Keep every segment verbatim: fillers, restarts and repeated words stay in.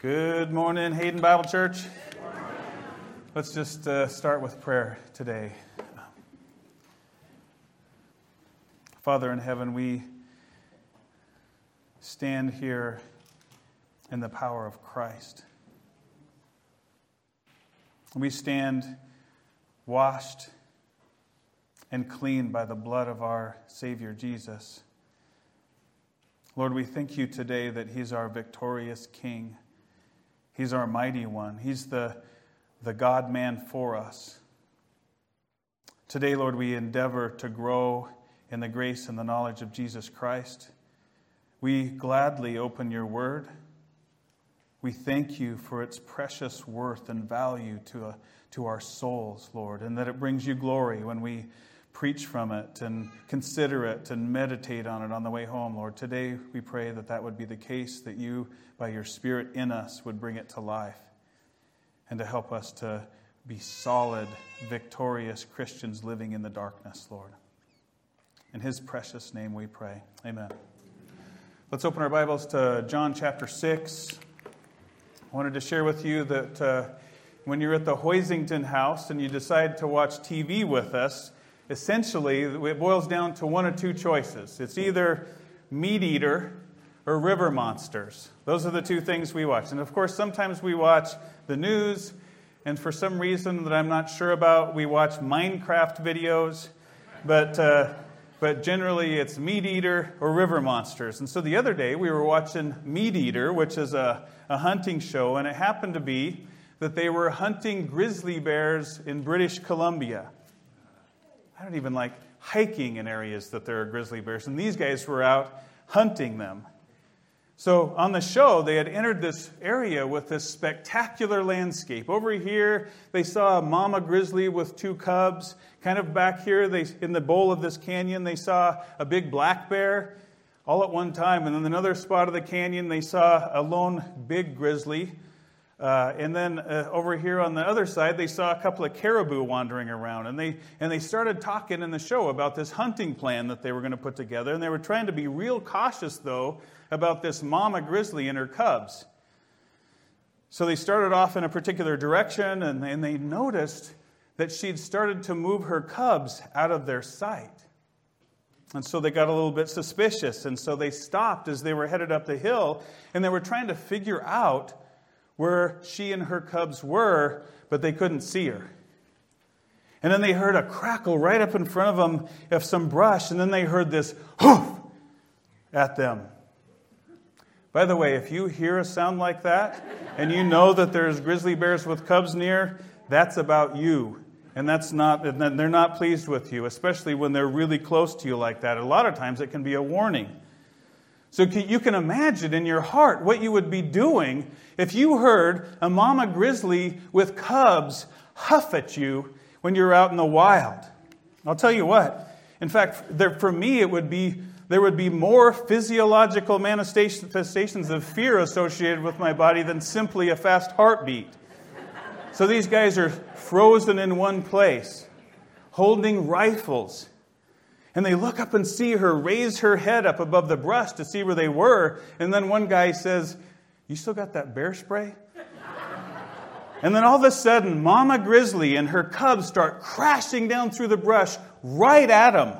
Good morning, Hayden Bible Church. Let's just uh, start with prayer today. Father in heaven, we stand here in the power of Christ. We stand washed and cleaned by the blood of our Savior Jesus. Lord, we thank you today that He's our victorious King. He's our mighty one. He's the, the God-man for us. Today, Lord, we endeavor to grow in the grace and the knowledge of Jesus Christ. We gladly open your word. We thank you for its precious worth and value to, uh, to our souls, Lord, and that it brings you glory when we preach from it and consider it and meditate on it on the way home, Lord. Today we pray that that would be the case, that you, by your Spirit in us, would bring it to life and to help us to be solid, victorious Christians living in the darkness, Lord. In His precious name we pray. Amen. Let's open our Bibles to John chapter six. I wanted to share with you that uh, when you're at the Hoisington house and you decide to watch T V with us, essentially, it boils down to one or two choices. It's either Meat Eater or River Monsters. Those are the two things we watch. And of course, sometimes we watch the news, and for some reason that I'm not sure about, we watch Minecraft videos. But uh, but generally, it's Meat Eater or River Monsters. And so the other day, we were watching Meat Eater, which is a, a hunting show, and it happened to be that they were hunting grizzly bears in British Columbia. I don't even like hiking in areas that there are grizzly bears. And these guys were out hunting them. So on the show, they had entered this area with this spectacular landscape. Over here, they saw a mama grizzly with two cubs. Kind of back here, they in the bowl of this canyon, they saw a big black bear all at one time. And in another spot of the canyon, they saw a lone big grizzly. Uh, and then uh, over here on the other side, they saw a couple of caribou wandering around. And they and they started talking in the show about this hunting plan that they were going to put together. And they were trying to be real cautious, though, about this mama grizzly and her cubs. So they started off in a particular direction, and, and they noticed that she'd started to move her cubs out of their sight. And so they got a little bit suspicious. And so they stopped as they were headed up the hill, and they were trying to figure out where she and her cubs were, but they couldn't see her. And then they heard a crackle right up in front of them of some brush, and then they heard this hoof at them. By the way, if you hear a sound like that, and you know that there's grizzly bears with cubs near, that's about you. And that's not, they're not pleased with you, especially when they're really close to you like that. A lot of times it can be a warning. So you can imagine in your heart what you would be doing if you heard a mama grizzly with cubs huff at you when you're out in the wild. I'll tell you what. In fact, there, for me, it would be there would be more physiological manifestations of fear associated with my body than simply a fast heartbeat. So these guys are frozen in one place, holding rifles. And they look up and see her raise her head up above the brush to see where they were. And then one guy says, "You still got that bear spray?" And then all of a sudden, Mama Grizzly and her cubs start crashing down through the brush right at him.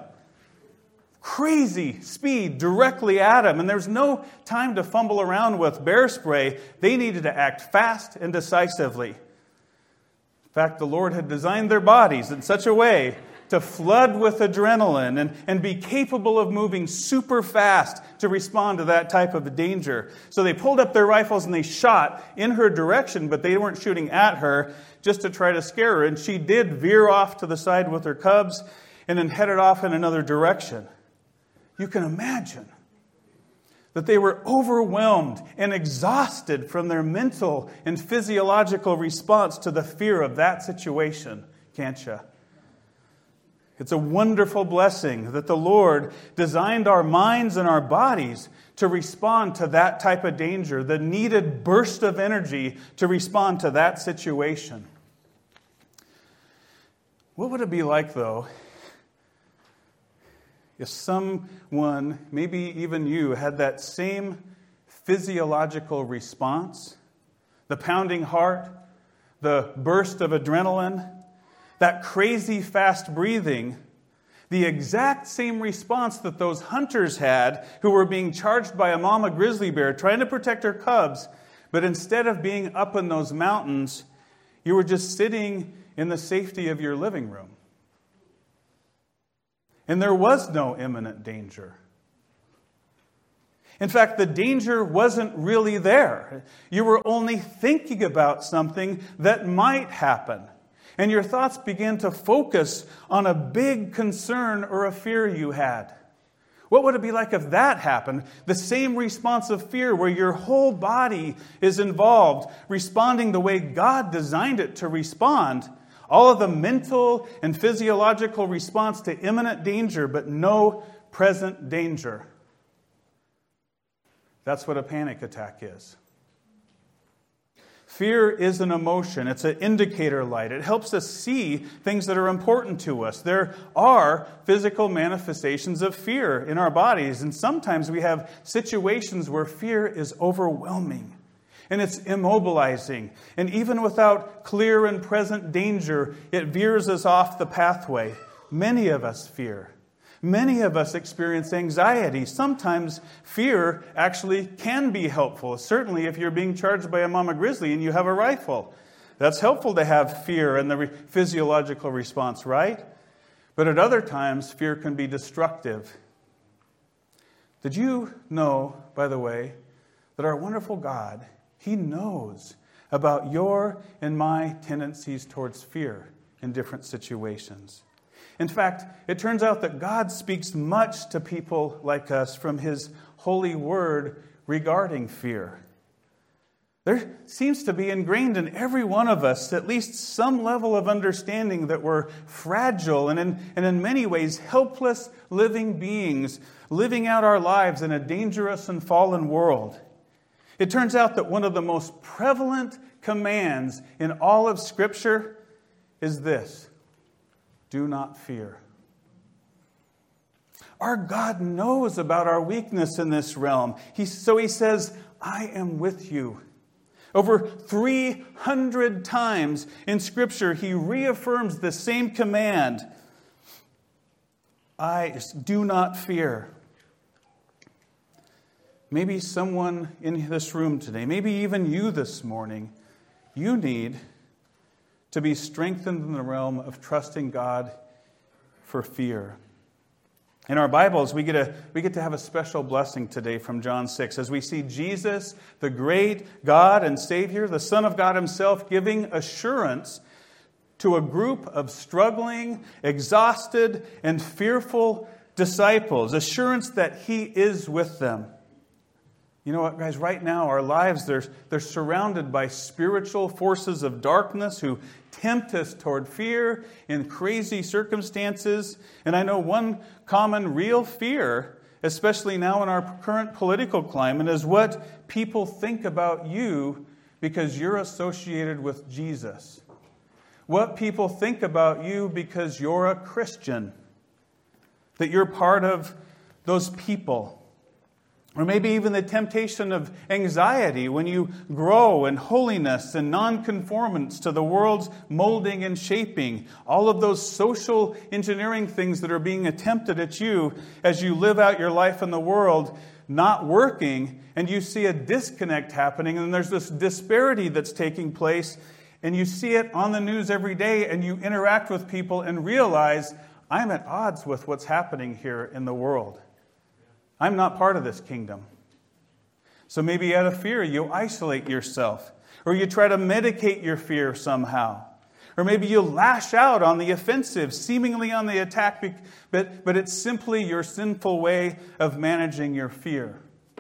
Crazy speed directly at him. And there's no time to fumble around with bear spray. They needed to act fast and decisively. In fact, the Lord had designed their bodies in such a way to flood with adrenaline and, and be capable of moving super fast to respond to that type of danger. So they pulled up their rifles and they shot in her direction, but they weren't shooting at her just to try to scare her. And she did veer off to the side with her cubs and then headed off in another direction. You can imagine that they were overwhelmed and exhausted from their mental and physiological response to the fear of that situation, can't you? It's a wonderful blessing that the Lord designed our minds and our bodies to respond to that type of danger, the needed burst of energy to respond to that situation. What would it be like, though, if someone, maybe even you, had that same physiological response the pounding heart, the burst of adrenaline, that crazy fast breathing, the exact same response that those hunters had who were being charged by a mama grizzly bear trying to protect her cubs, but instead of being up in those mountains, you were just sitting in the safety of your living room. And there was no imminent danger. In fact, the danger wasn't really there. You were only thinking about something that might happen. And your thoughts began to focus on a big concern or a fear you had. What would it be like if that happened? The same response of fear where your whole body is involved, responding the way God designed it to respond. All of the mental and physiological response to imminent danger, but no present danger. That's what a panic attack is. Fear is an emotion. It's an indicator light. It helps us see things that are important to us. There are physical manifestations of fear in our bodies, and sometimes we have situations where fear is overwhelming and it's immobilizing. And even without clear and present danger, it veers us off the pathway. Many of us fear. Many of us experience anxiety. Sometimes fear actually can be helpful. Certainly if you're being charged by a mama grizzly and you have a rifle. That's helpful to have fear and the re- physiological response, right? But at other times, fear can be destructive. Did you know, by the way, that our wonderful God, He knows about your and my tendencies towards fear in different situations? In fact, it turns out that God speaks much to people like us from His holy word regarding fear. There seems to be ingrained in every one of us at least some level of understanding that we're fragile and in, and in many ways helpless living beings living out our lives in a dangerous and fallen world. It turns out that one of the most prevalent commands in all of Scripture is this: do not fear. Our God knows about our weakness in this realm. He, so He says, I am with you. Over three hundred times in Scripture, He reaffirms the same command. I do not fear. Maybe someone in this room today, maybe even you this morning, you need to be strengthened in the realm of trusting God for fear. In our Bibles, we get, a, we get to have a special blessing today from John six as we see Jesus, the great God and Savior, the Son of God Himself, giving assurance to a group of struggling, exhausted, and fearful disciples. Assurance that He is with them. You know what, guys? Right now, our lives, they're, they're surrounded by spiritual forces of darkness who tempt us toward fear in crazy circumstances. And I know one common real fear, especially now in our current political climate, is what people think about you because you're associated with Jesus. What people think about you because you're a Christian. That you're part of those people. Or maybe even the temptation of anxiety when you grow in holiness and nonconformance to the world's molding and shaping. All of those social engineering things that are being attempted at you as you live out your life in the world, not working, and you see a disconnect happening, and there's this disparity that's taking place, and you see it on the news every day, and you interact with people and realize, I'm at odds with what's happening here in the world. I'm not part of this kingdom. So maybe out of fear, you isolate yourself. Or you try to medicate your fear somehow. Or maybe you lash out on the offensive, seemingly on the attack, but, but it's simply your sinful way of managing your fear.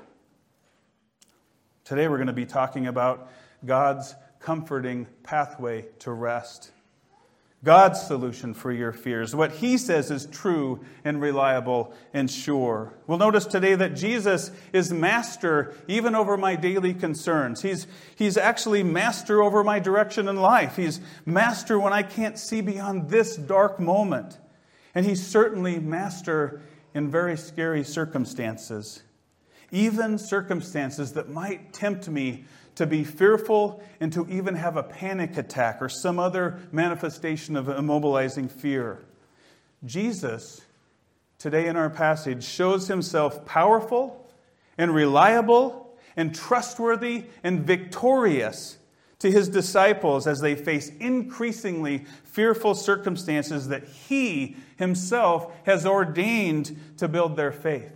Today we're going to be talking about God's comforting pathway to rest. God's solution for your fears. What He says is true and reliable and sure. We'll notice today that Jesus is master even over my daily concerns. He's, he's actually master over my direction in life. He's master when I can't see beyond this dark moment. And He's certainly master in very scary circumstances. Even circumstances that might tempt me to be fearful and to even have a panic attack or some other manifestation of immobilizing fear. Jesus, today in our passage, shows himself powerful and reliable and trustworthy and victorious to his disciples as they face increasingly fearful circumstances that he himself has ordained to build their faith.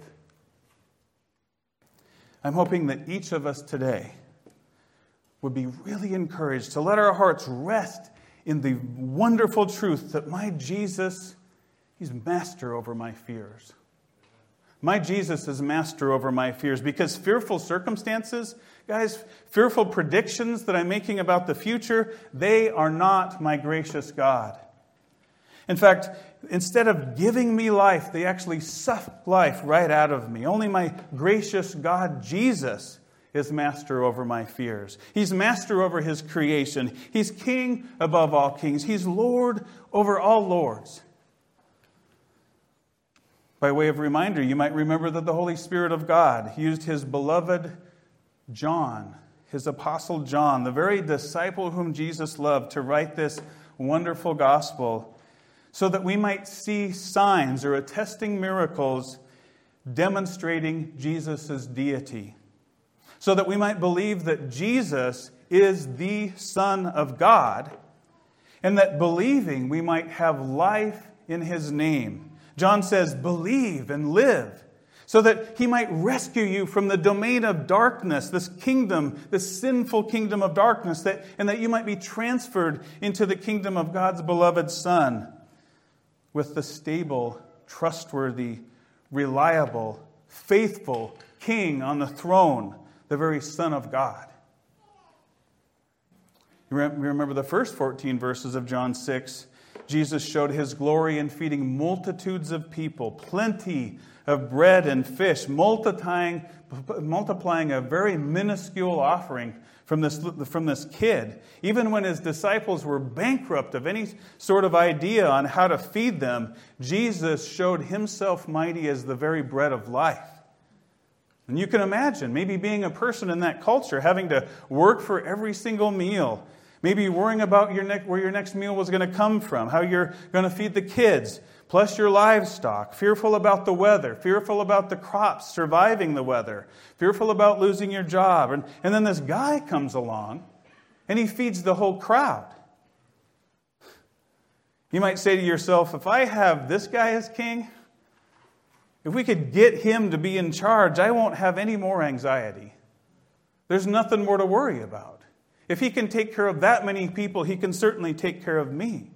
I'm hoping that each of us today would be really encouraged to let our hearts rest in the wonderful truth that my Jesus, he's master over my fears. My Jesus is master over my fears, because fearful circumstances, guys, fearful predictions that I'm making about the future, they are not my gracious God. In fact, instead of giving me life, they actually suck life right out of me. Only my gracious God, Jesus, is master over my fears. He's master over his creation. He's king above all kings. He's Lord over all lords. By way of reminder, you might remember that the Holy Spirit of God used his beloved John, his apostle John, the very disciple whom Jesus loved, to write this wonderful gospel so that we might see signs or attesting miracles demonstrating Jesus' deity. So that we might believe that Jesus is the Son of God, and that believing we might have life in his name. John says, believe and live, so that he might rescue you from the domain of darkness, this kingdom, this sinful kingdom of darkness, that, and that you might be transferred into the kingdom of God's beloved Son, with the stable, trustworthy, reliable, faithful King on the throne, the very Son of God. You remember the first fourteen verses of John six. Jesus showed his glory in feeding multitudes of people, plenty of bread and fish, multiplying, multiplying a very minuscule offering from this, from this kid. Even when his disciples were bankrupt of any sort of idea on how to feed them, Jesus showed himself mighty as the very bread of life. And you can imagine maybe being a person in that culture, having to work for every single meal, maybe worrying about your ne- where your next meal was going to come from, how you're going to feed the kids, plus your livestock, fearful about the weather, fearful about the crops surviving the weather, fearful about losing your job. And, and then this guy comes along and he feeds the whole crowd. You might say to yourself, if I have this guy as king, if we could get him to be in charge, I won't have any more anxiety. There's nothing more to worry about. If he can take care of that many people, he can certainly take care of me.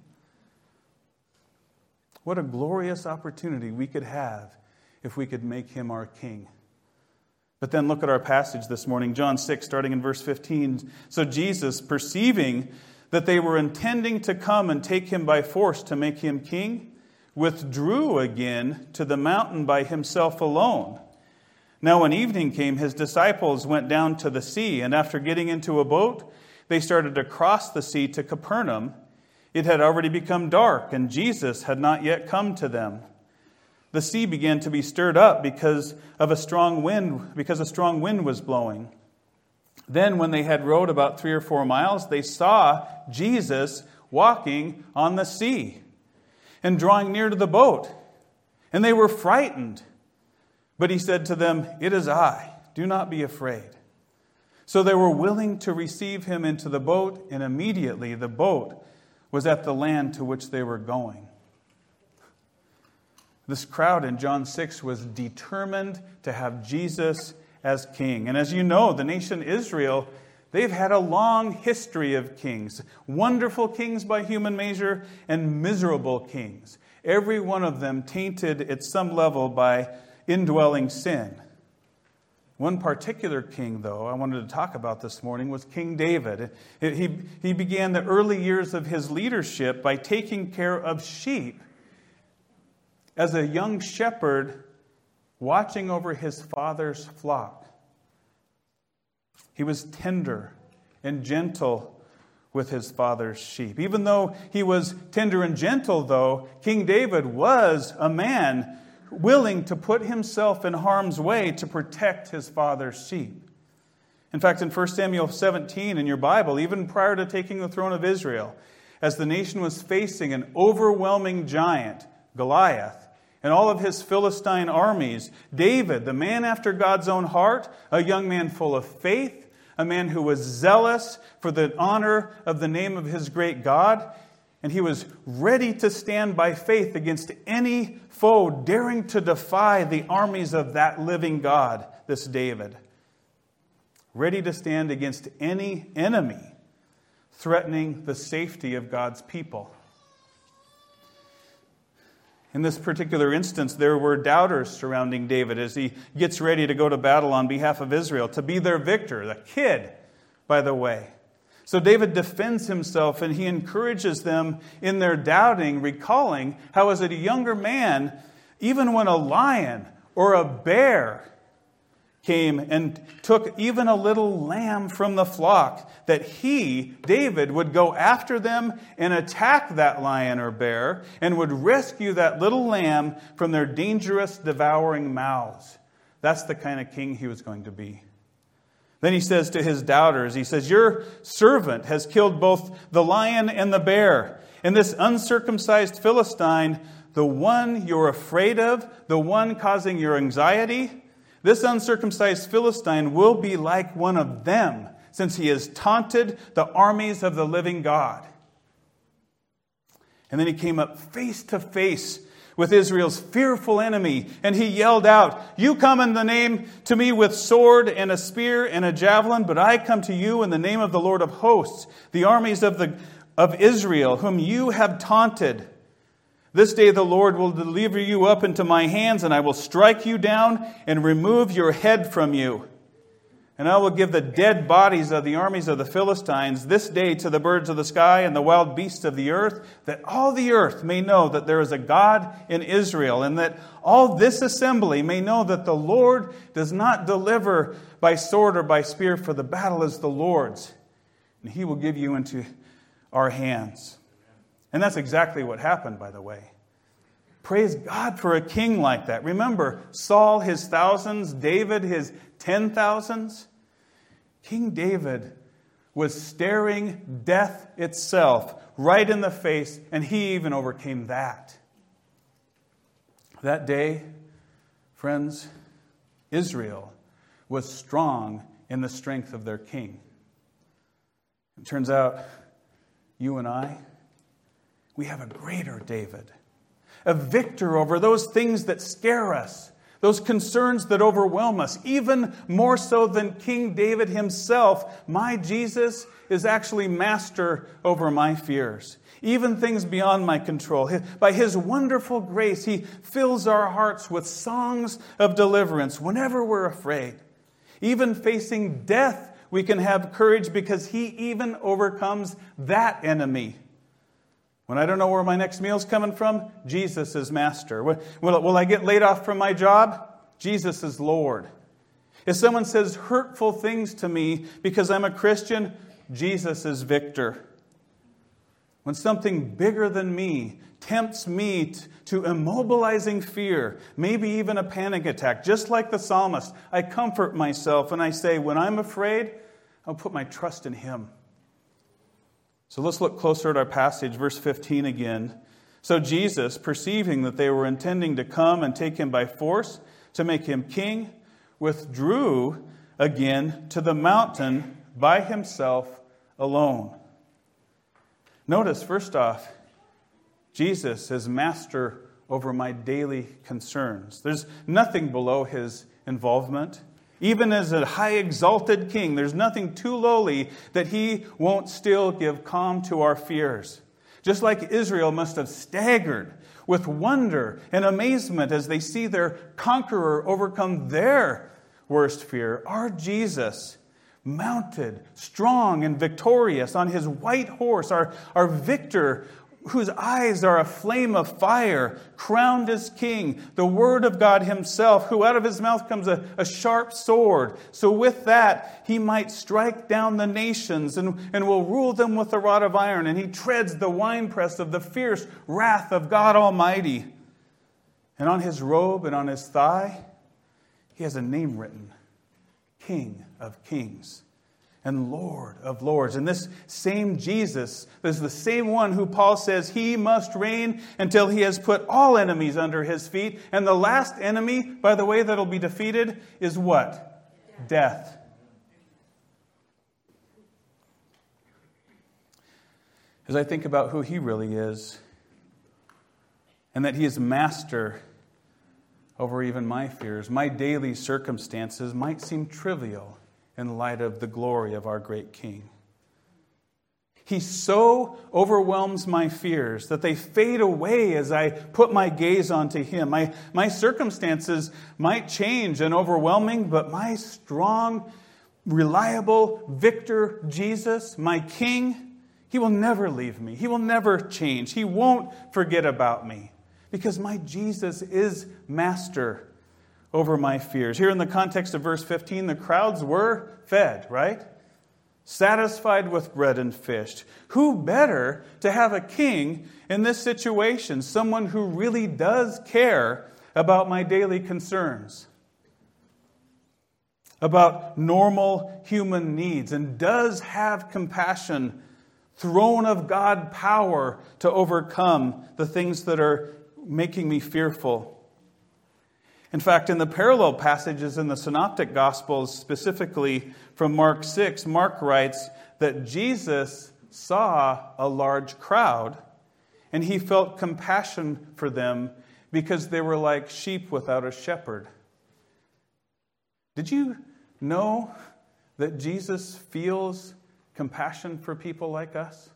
What a glorious opportunity we could have if we could make him our king. But then look at our passage this morning, John six, starting in verse fifteen. So Jesus, perceiving that they were intending to come and take him by force to make him king, withdrew again to the mountain by himself alone. Now when evening came, his disciples went down to the sea, and after getting into a boat, they started to cross the sea to Capernaum. It had already become dark, and Jesus had not yet come to them. The sea began to be stirred up because of a strong wind, because a strong wind was blowing. Then when they had rowed about three or four miles, they saw Jesus walking on the sea and drawing near to the boat, and they were frightened. But he said to them, "It is I, do not be afraid." So they were willing to receive him into the boat, and immediately the boat was at the land to which they were going. This crowd in John six was determined to have Jesus as king. And as you know, the nation Israel, they've had a long history of kings. Wonderful kings by human measure and miserable kings. Every one of them tainted at some level by indwelling sin. One particular king, though, I wanted to talk about this morning was King David. He, he began the early years of his leadership by taking care of sheep as a young shepherd watching over his father's flock. He was tender and gentle with his father's sheep. Even though he was tender and gentle, though, King David was a man willing to put himself in harm's way to protect his father's sheep. In fact, in First Samuel seventeen in your Bible, even prior to taking the throne of Israel, as the nation was facing an overwhelming giant, Goliath, and all of his Philistine armies, David, the man after God's own heart, a young man full of faith, a man who was zealous for the honor of the name of his great God, and he was ready to stand by faith against any foe daring to defy the armies of that living God, this David. Ready to stand against any enemy threatening the safety of God's people. In this particular instance, there were doubters surrounding David as he gets ready to go to battle on behalf of Israel, to be their victor, the kid, by the way. So David defends himself and he encourages them in their doubting, recalling how as a younger man, even when a lion or a bear came and took even a little lamb from the flock, that he, David, would go after them and attack that lion or bear and would rescue that little lamb from their dangerous, devouring mouths. That's the kind of king he was going to be. Then he says to his doubters, he says, "Your servant has killed both the lion and the bear, and this uncircumcised Philistine, the one you're afraid of, the one causing your anxiety, this uncircumcised Philistine will be like one of them, since he has taunted the armies of the living God." And then he came up face to face with Israel's fearful enemy, and he yelled out, "You come in the name to me with sword and a spear and a javelin, but I come to you in the name of the Lord of hosts, the armies of the of Israel, whom you have taunted. This day the Lord will deliver you up into my hands, and I will strike you down and remove your head from you. And I will give the dead bodies of the armies of the Philistines this day to the birds of the sky and the wild beasts of the earth, that all the earth may know that there is a God in Israel, and that all this assembly may know that the Lord does not deliver by sword or by spear, for the battle is the Lord's, and he will give you into our hands." And that's exactly what happened, by the way. Praise God for a king like that. Remember, Saul, his thousands, David, his ten thousands. King David was staring death itself right in the face, and he even overcame that. That day, friends, Israel was strong in the strength of their king. It turns out, you and I, we have a greater David, a victor over those things that scare us, those concerns that overwhelm us, even more so than King David himself. My Jesus is actually master over my fears, even things beyond my control. By his wonderful grace, he fills our hearts with songs of deliverance whenever we're afraid. Even facing death, we can have courage because he even overcomes that enemy. When I don't know where my next meal's coming from, Jesus is master. Will, will I get laid off from my job? Jesus is Lord. If someone says hurtful things to me because I'm a Christian, Jesus is victor. When something bigger than me tempts me to immobilizing fear, maybe even a panic attack, just like the psalmist, I comfort myself and I say, when I'm afraid, I'll put my trust in him. So let's look closer at our passage, verse fifteen again. So Jesus, perceiving that they were intending to come and take him by force to make him king, withdrew again to the mountain by himself alone. Notice, first off, Jesus is master over my daily concerns. There's nothing below his involvement. Even as a high exalted king, there's nothing too lowly that he won't still give calm to our fears. Just like Israel must have staggered with wonder and amazement as they see their conqueror overcome their worst fear, our Jesus, mounted, strong and victorious on his white horse, our, our victor, whose eyes are a flame of fire, crowned as king, the Word of God himself, who out of his mouth comes a, a sharp sword. So with that, he might strike down the nations and, and will rule them with a rod of iron. And he treads the winepress of the fierce wrath of God Almighty. And on his robe and on his thigh, he has a name written, King of kings and Lord of lords. And this same Jesus is the same one who Paul says he must reign until he has put all enemies under his feet. And the last enemy, by the way, that'll be defeated is what? Death. Death. As I think about who he really is, and that he is master over even my fears, my daily circumstances might seem trivial in light of the glory of our great King. He so overwhelms my fears that they fade away as I put my gaze onto him. My, my circumstances might change and overwhelming, but my strong, reliable victor Jesus, my King, he will never leave me. He will never change. He won't forget about me because my Jesus is master over my fears. Here in the context of verse fifteen, the crowds were fed, right? Satisfied with bread and fish. Who better to have a king in this situation? Someone who really does care about my daily concerns, about normal human needs, and does have compassion, throne of God power to overcome the things that are making me fearful. In fact, in the parallel passages in the Synoptic Gospels, specifically from Mark six, Mark writes that Jesus saw a large crowd and he felt compassion for them because they were like sheep without a shepherd. Did you know that Jesus feels compassion for people like us?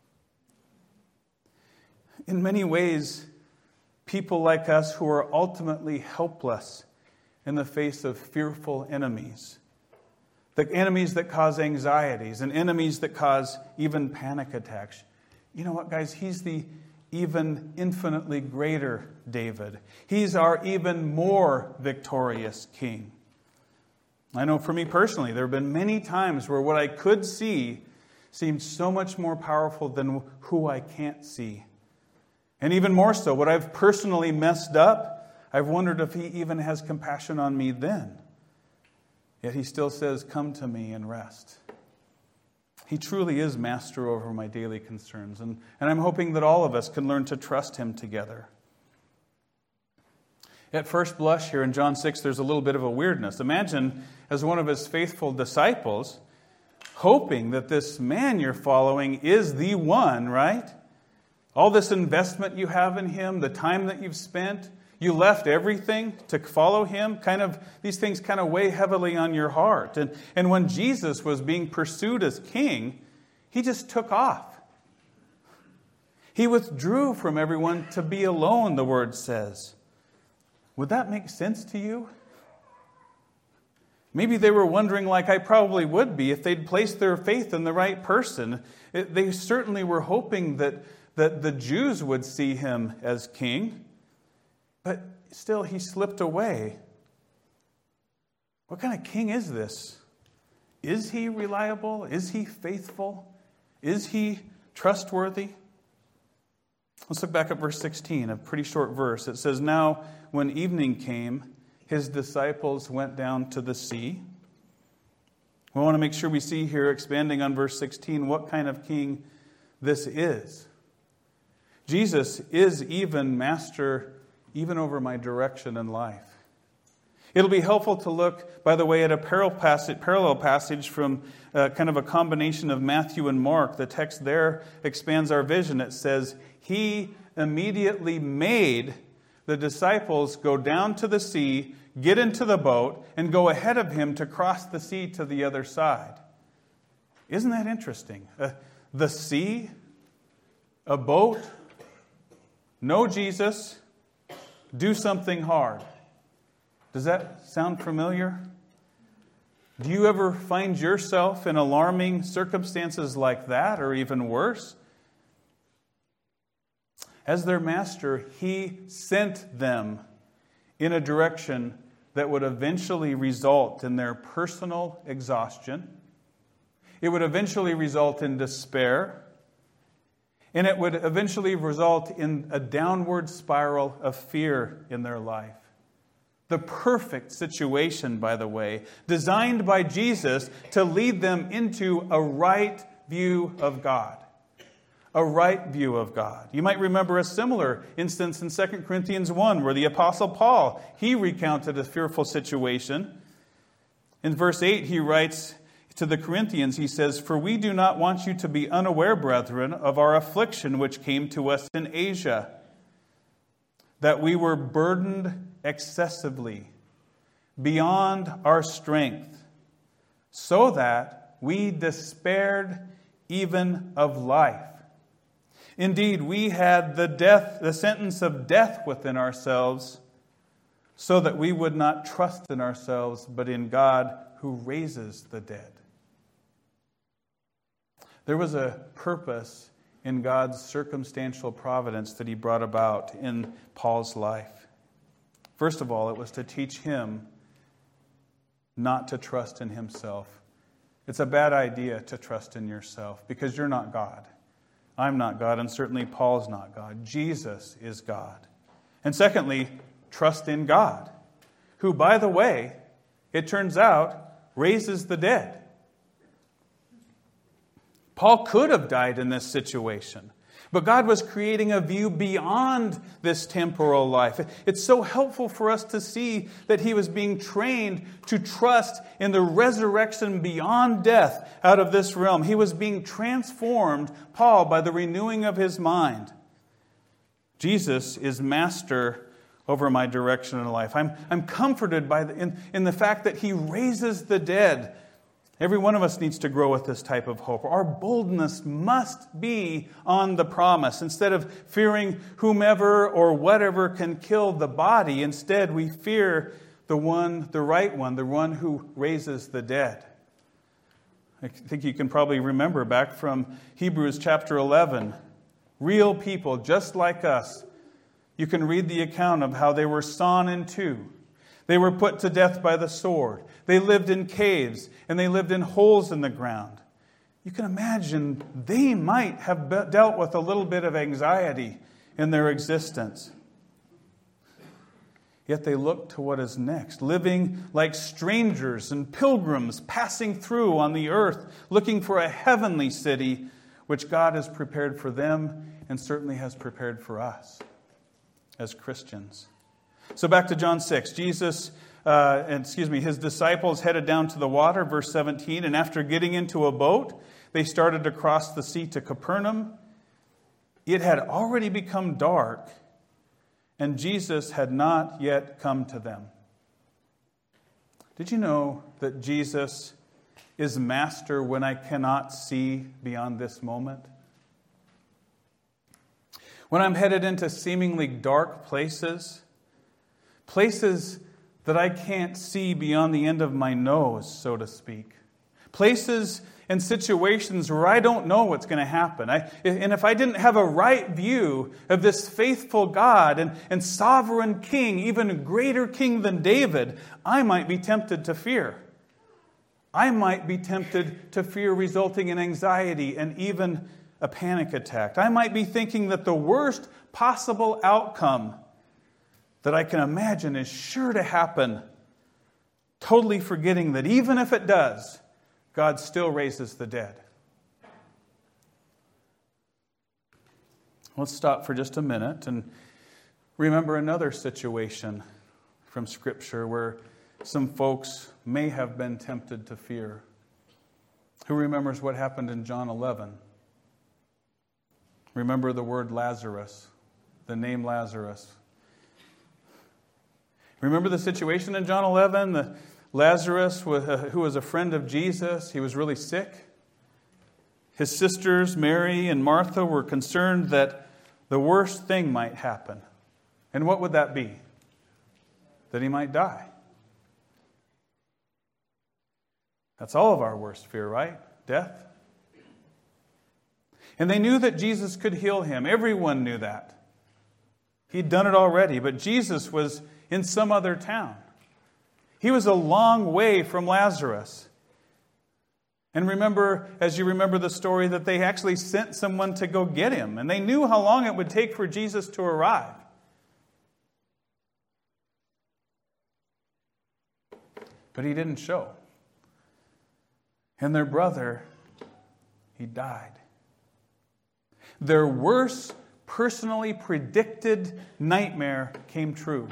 In many ways, people like us who are ultimately helpless in the face of fearful enemies. The enemies that cause anxieties and enemies that cause even panic attacks. You know what, guys? He's the even infinitely greater David. He's our even more victorious King. I know for me personally, there have been many times where what I could see seemed so much more powerful than who I can't see. And even more so, what I've personally messed up, I've wondered if he even has compassion on me then. Yet he still says, come to me and rest. He truly is master over my daily concerns. And, and I'm hoping that all of us can learn to trust him together. At first blush here in John six, there's a little bit of a weirdness. Imagine as one of his faithful disciples, hoping that this man you're following is the one, right? All this investment you have in him, the time that you've spent, you left everything to follow him. Kind of, these things kind of weigh heavily on your heart. And, and when Jesus was being pursued as king, he just took off. He withdrew from everyone to be alone, the word says. Would that make sense to you? Maybe they were wondering, like I probably would be, if they'd placed their faith in the right person. It, they certainly were hoping that that the Jews would see him as king, but still he slipped away. What kind of king is this? Is he reliable? Is he faithful? Is he trustworthy? Let's look back at verse sixteen, a pretty short verse. It says, now when evening came, his disciples went down to the sea. We want to make sure we see here, expanding on verse sixteen, what kind of king this is. Jesus is even master, even over my direction in life. It'll be helpful to look, by the way, at a parallel passage, parallel passage from uh, kind of a combination of Matthew and Mark. The text there expands our vision. It says, he immediately made the disciples go down to the sea, get into the boat, and go ahead of him to cross the sea to the other side. Isn't that interesting? Uh, the sea, a boat, know Jesus, do something hard. Does that sound familiar? Do you ever find yourself in alarming circumstances like that, or even worse? As their master, he sent them in a direction that would eventually result in their personal exhaustion. It would eventually result in despair. And it would eventually result in a downward spiral of fear in their life. The perfect situation, by the way, designed by Jesus to lead them into a right view of God. A right view of God. You might remember a similar instance in Second Corinthians one where the Apostle Paul, he recounted a fearful situation. In verse eight, he writes to the Corinthians, he says, "For we do not want you to be unaware, brethren, of our affliction which came to us in Asia, that we were burdened excessively, beyond our strength, so that we despaired even of life. Indeed, we had the death, the sentence of death within ourselves, so that we would not trust in ourselves, but in God who raises the dead." There was a purpose in God's circumstantial providence that he brought about in Paul's life. First of all, it was to teach him not to trust in himself. It's a bad idea to trust in yourself because you're not God. I'm not God, and certainly Paul's not God. Jesus is God. And secondly, trust in God, who, by the way, it turns out, raises the dead. Paul could have died in this situation, but God was creating a view beyond this temporal life. It's so helpful for us to see that he was being trained to trust in the resurrection beyond death out of this realm. He was being transformed, Paul, by the renewing of his mind. Jesus is master over my direction in life. I'm, I'm comforted by the, in, in the fact that he raises the dead. Every one of us needs to grow with this type of hope. Our boldness must be on the promise. Instead of fearing whomever or whatever can kill the body, instead we fear the one, the right one, the one who raises the dead. I think you can probably remember back from Hebrews chapter eleven. Real people just like us. You can read the account of how they were sawn in two. They were put to death by the sword. They lived in caves, and they lived in holes in the ground. You can imagine they might have dealt with a little bit of anxiety in their existence. Yet they look to what is next, living like strangers and pilgrims passing through on the earth, looking for a heavenly city, which God has prepared for them and certainly has prepared for us as Christians. So back to John six. Jesus, uh, excuse me, his disciples headed down to the water, verse seventeen, and after getting into a boat, they started to cross the sea to Capernaum. It had already become dark, and Jesus had not yet come to them. Did you know that Jesus is master when I cannot see beyond this moment? When I'm headed into seemingly dark places, places that I can't see beyond the end of my nose, so to speak. Places and situations where I don't know what's going to happen. I, and if I didn't have a right view of this faithful God and, and sovereign King, even a greater King than David, I might be tempted to fear. I might be tempted to fear resulting in anxiety and even a panic attack. I might be thinking that the worst possible outcome that I can imagine is sure to happen, totally forgetting that even if it does, God still raises the dead. Let's stop for just a minute and remember another situation from Scripture where some folks may have been tempted to fear. Who remembers what happened in John eleven? Remember the word Lazarus, the name Lazarus. Remember the situation in John eleven? The Lazarus, who was a friend of Jesus, he was really sick. His sisters, Mary and Martha, were concerned that the worst thing might happen. And what would that be? That he might die. That's all of our worst fear, right? Death. And they knew that Jesus could heal him. Everyone knew that. He'd done it already, but Jesus was in some other town. He was a long way from Lazarus. And remember, as you remember the story, that they actually sent someone to go get him. And they knew how long it would take for Jesus to arrive. But he didn't show. And their brother, he died. Their worst personally predicted nightmare came true.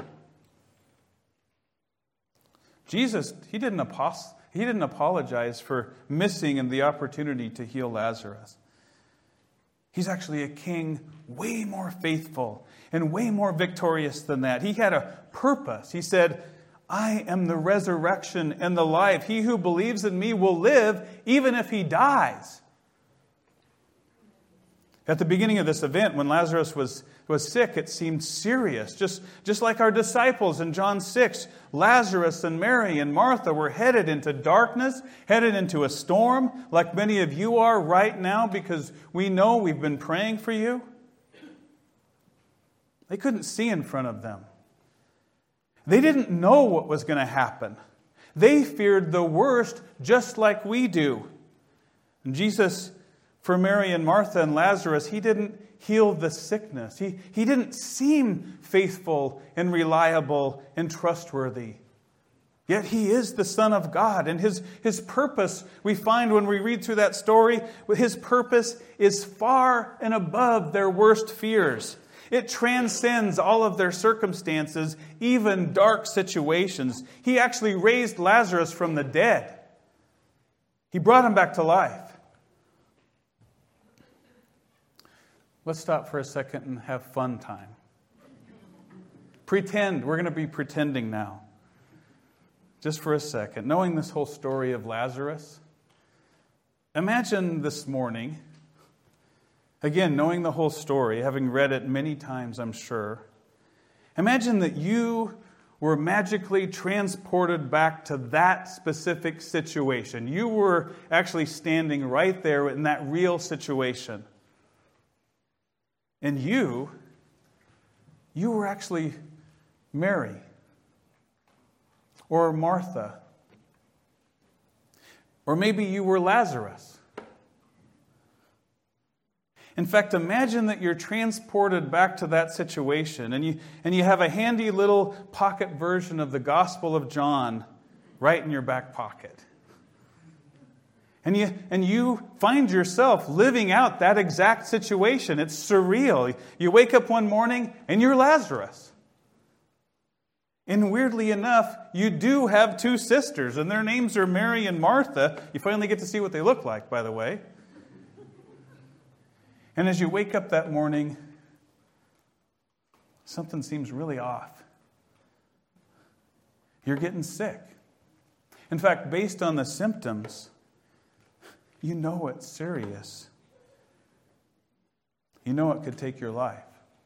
Jesus, he didn't, apos- he didn't apologize for missing the opportunity to heal Lazarus. He's actually a king way more faithful and way more victorious than that. He had a purpose. He said, I am the resurrection and the life. He who believes in me will live even if he dies. At the beginning of this event, when Lazarus was, was sick, it seemed serious. Just, just like our disciples in John six, Lazarus and Mary and Martha were headed into darkness, headed into a storm, like many of you are right now because we know we've been praying for you. They couldn't see in front of them. They didn't know what was going to happen. They feared the worst just like we do. And Jesus, for Mary and Martha and Lazarus, he didn't heal the sickness. He, he didn't seem faithful and reliable and trustworthy. Yet he is the Son of God. And his, his purpose, we find when we read through that story, his purpose is far and above their worst fears. It transcends all of their circumstances, even dark situations. He actually raised Lazarus from the dead. He brought him back to life. Let's stop for a second and have fun time. Pretend. We're going to be pretending now. Just for a second. Knowing this whole story of Lazarus, imagine this morning, again, knowing the whole story, having read it many times, I'm sure. Imagine that you were magically transported back to that specific situation. You were actually standing right there in that real situation. And you, you were actually Mary or Martha. Or maybe you were Lazarus. In fact, imagine that you're transported back to that situation and you, and you have a handy little pocket version of the Gospel of John right in your back pocket. And you, and you find yourself living out that exact situation. It's surreal. You wake up one morning and you're Lazarus. And weirdly enough, you do have two sisters, and their names are Mary and Martha. You finally get to see what they look like, by the way. And as you wake up that morning, something seems really off. You're getting sick. In fact, based on the symptoms, you know it's serious. You know it could take your life.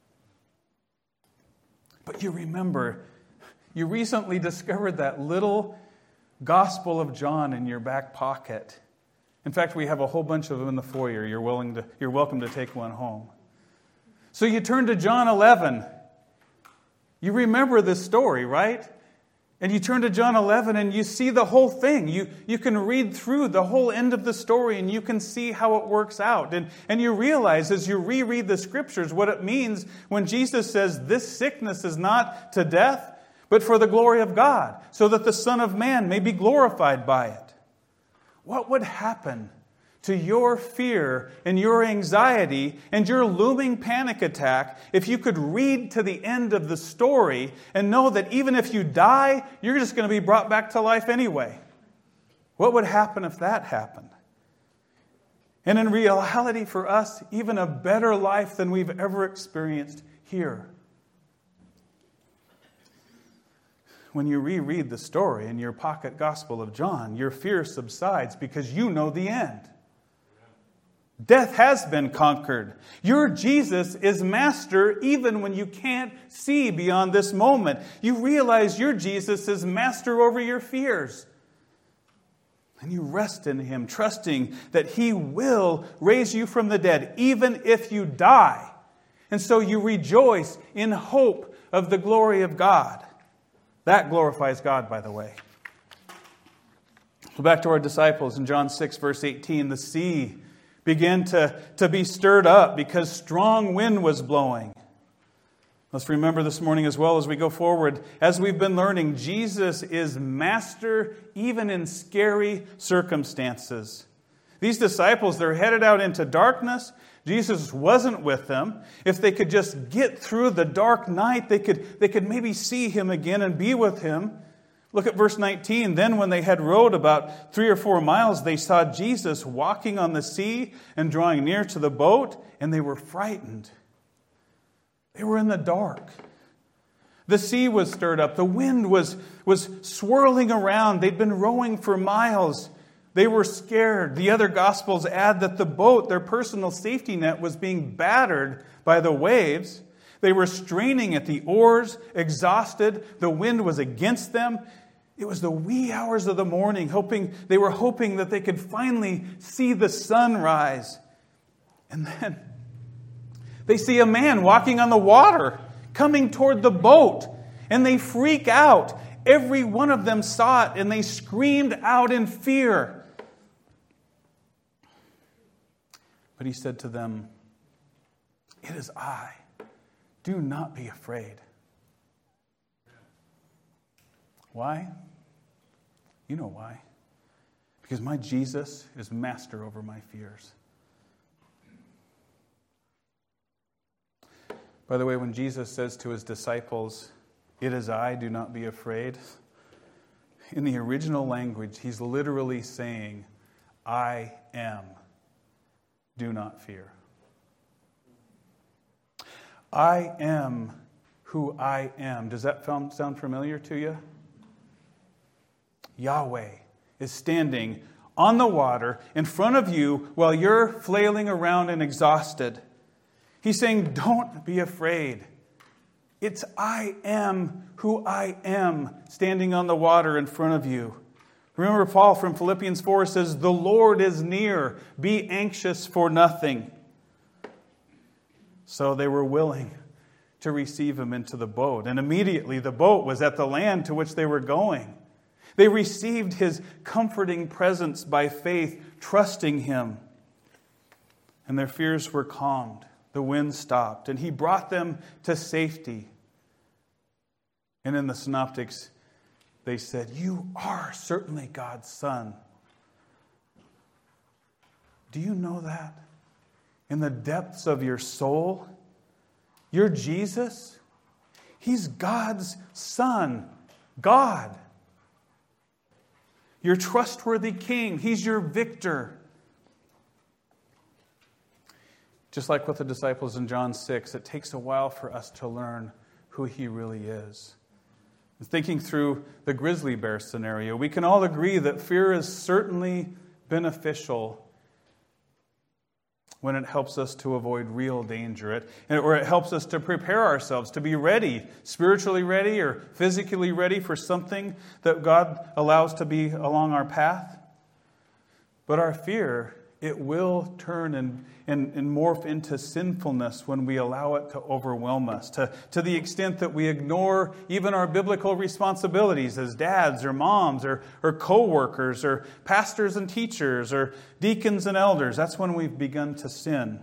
But you remember, you recently discovered that little Gospel of John in your back pocket. In fact, we have a whole bunch of them in the foyer. You're willing to, you're welcome to take one home. So you turn to John eleven. You remember this story, right? And you turn to John eleven and you see the whole thing. You, you can read through the whole end of the story and you can see how it works out. And, and you realize as you reread the Scriptures what it means when Jesus says this sickness is not to death, but for the glory of God, so that the Son of Man may be glorified by it. What would happen to your fear and your anxiety and your looming panic attack if you could read to the end of the story and know that even if you die, you're just going to be brought back to life anyway? What would happen if that happened? And in reality for us, even a better life than we've ever experienced here. When you reread the story in your pocket Gospel of John, your fear subsides because you know the end. Death has been conquered. Your Jesus is master even when you can't see beyond this moment. You realize your Jesus is master over your fears. And you rest in Him, trusting that He will raise you from the dead, even if you die. And so you rejoice in hope of the glory of God. That glorifies God, by the way. So back to our disciples in John six, verse eighteen. The sea began to, to be stirred up because strong wind was blowing. Let's remember this morning as well as we go forward, as we've been learning, Jesus is master even in scary circumstances. These disciples, they're headed out into darkness. Jesus wasn't with them. If they could just get through the dark night, they could, they could maybe see him again and be with him. Look at verse nineteen. Then when they had rowed about three or four miles, they saw Jesus walking on the sea and drawing near to the boat, and they were frightened. They were in the dark. The sea was stirred up. The wind was, was swirling around. They'd been rowing for miles. They were scared. The other Gospels add that the boat, their personal safety net, was being battered by the waves. They were straining at the oars, exhausted. The wind was against them. It was the wee hours of the morning. Hoping they were hoping that they could finally see the sun rise. And then they see a man walking on the water, coming toward the boat, and they freak out. Every one of them saw it, and they screamed out in fear. But he said to them, "It is I. Do not be afraid." Why? You know why. Because my Jesus is master over my fears. By the way, when Jesus says to his disciples, "It is I, do not be afraid," in the original language, he's literally saying, "I am. Do not fear." I am who I am. Does that sound familiar to you? Yahweh is standing on the water in front of you while you're flailing around and exhausted. He's saying, don't be afraid. It's I am who I am standing on the water in front of you. Remember Paul from Philippians four says, "The Lord is near. Be anxious for nothing." So they were willing to receive him into the boat. And immediately the boat was at the land to which they were going. They received his comforting presence by faith, trusting him. And their fears were calmed. The wind stopped, and he brought them to safety. And in the Synoptics, they said, "You are certainly God's Son." Do you know that? In the depths of your soul, you're Jesus. He's God's Son, God. Your trustworthy King. He's your victor. Just like with the disciples in John six, it takes a while for us to learn who he really is. Thinking through the grizzly bear scenario, we can all agree that fear is certainly beneficial when it helps us to avoid real danger, it, or it helps us to prepare ourselves to be ready, spiritually ready or physically ready for something that God allows to be along our path. But our fear, it will turn and, and, and morph into sinfulness when we allow it to overwhelm us, to, to the extent that we ignore even our biblical responsibilities as dads or moms or, or co-workers or pastors and teachers or deacons and elders. That's when we've begun to sin.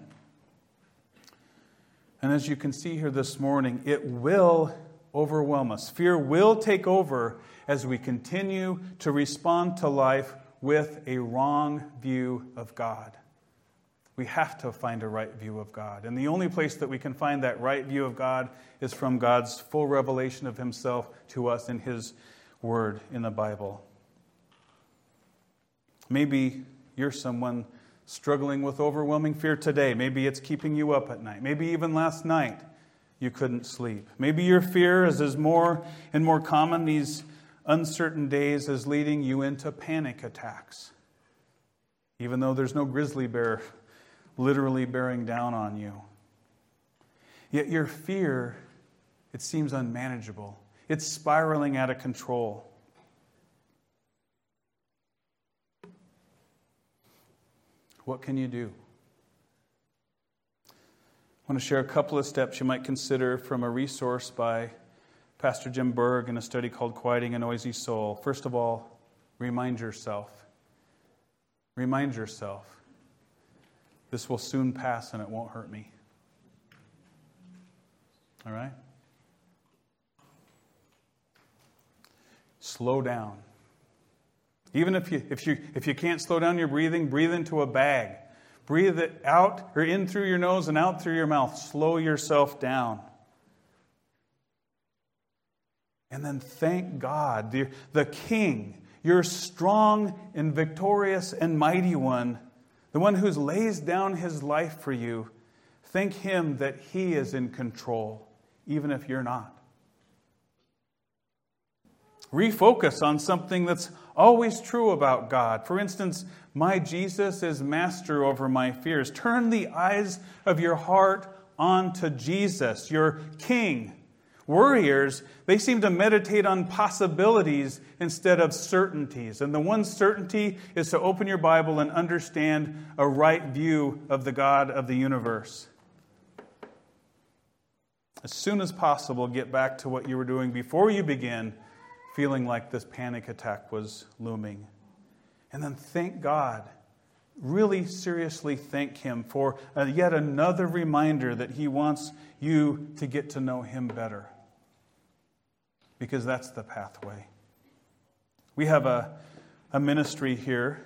And as you can see here this morning, it will overwhelm us. Fear will take over as we continue to respond to life with a wrong view of God. We have to find a right view of God. And the only place that we can find that right view of God is from God's full revelation of himself to us in his word in the Bible. Maybe you're someone struggling with overwhelming fear today. Maybe it's keeping you up at night. Maybe even last night you couldn't sleep. Maybe your fear, as is more and more common these uncertain days, is leading you into panic attacks. Even though there's no grizzly bear literally bearing down on you. Yet your fear, it seems unmanageable. It's spiraling out of control. What can you do? I want to share a couple of steps you might consider from a resource by Pastor Jim Berg in a study called Quieting a Noisy Soul. First of all, remind yourself. Remind yourself. This will soon pass and it won't hurt me. All right? slow down. Even if you, if you, if you can't slow down your breathing, breathe into a bag. Breathe it out or in through your nose and out through your mouth. Slow yourself down. And then thank God, the, the King, your strong and victorious and mighty one, the one who lays down his life for you. Thank him that he is in control, even if you're not. Refocus on something that's always true about God. For instance, my Jesus is master over my fears. Turn the eyes of your heart onto Jesus, your King. Worriers, they seem to meditate on possibilities instead of certainties. And the one certainty is to open your Bible and understand a right view of the God of the universe. As soon as possible, get back to what you were doing before you begin feeling like this panic attack was looming. And then thank God. Really seriously thank him for uh, yet another reminder that he wants you to get to know him better. Because that's the pathway. We have a, a ministry here.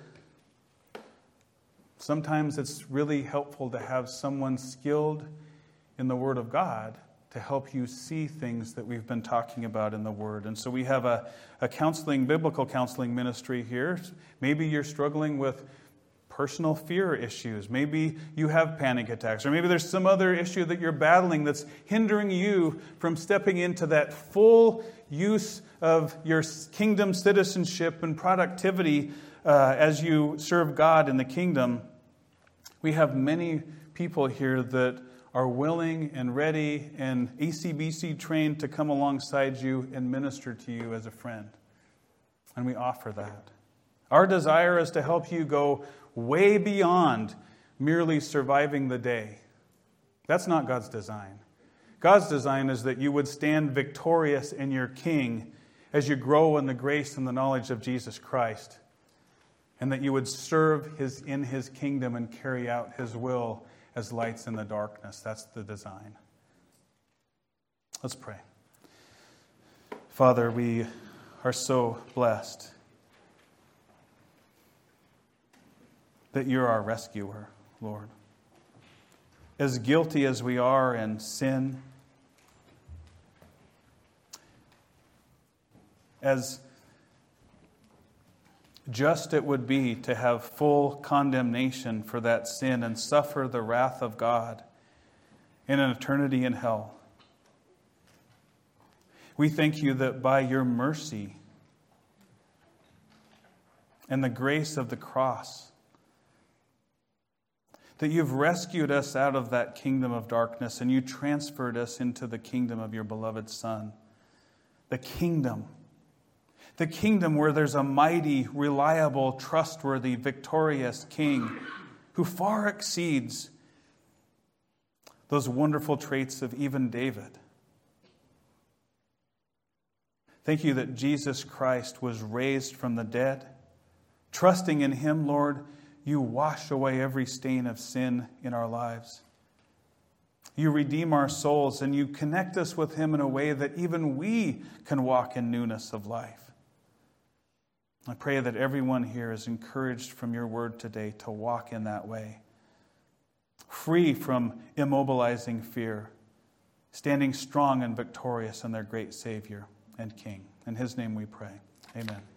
Sometimes it's really helpful to have someone skilled in the Word of God to help you see things that we've been talking about in the Word. And so we have a, a counseling, biblical counseling ministry here. Maybe you're struggling with personal fear issues. Maybe you have panic attacks. Or maybe there's some other issue that you're battling that's hindering you from stepping into that full use of your kingdom citizenship and productivity uh, as you serve God in the kingdom. We have many people here that are willing and ready and A C B C trained to come alongside you and minister to you as a friend. And we offer that. Our desire is to help you go way beyond merely surviving the day. That's not God's design. God's design is that you would stand victorious in your King as you grow in the grace and the knowledge of Jesus Christ, and that you would serve his, in his kingdom and carry out his will as lights in the darkness. That's the design. Let's pray. Father, we are so blessed that you're our rescuer, Lord. As guilty as we are in sin, as just it would be to have full condemnation for that sin and suffer the wrath of God in an eternity in hell. We thank you that by your mercy and the grace of the cross, that you've rescued us out of that kingdom of darkness and you transferred us into the kingdom of your beloved Son. The kingdom. The kingdom where there's a mighty, reliable, trustworthy, victorious King who far exceeds those wonderful traits of even David. Thank you that Jesus Christ was raised from the dead. Trusting in him, Lord, you wash away every stain of sin in our lives. You redeem our souls and you connect us with him in a way that even we can walk in newness of life. I pray that everyone here is encouraged from your word today to walk in that way, free from immobilizing fear, standing strong and victorious in their great Savior and King. In his name we pray. Amen.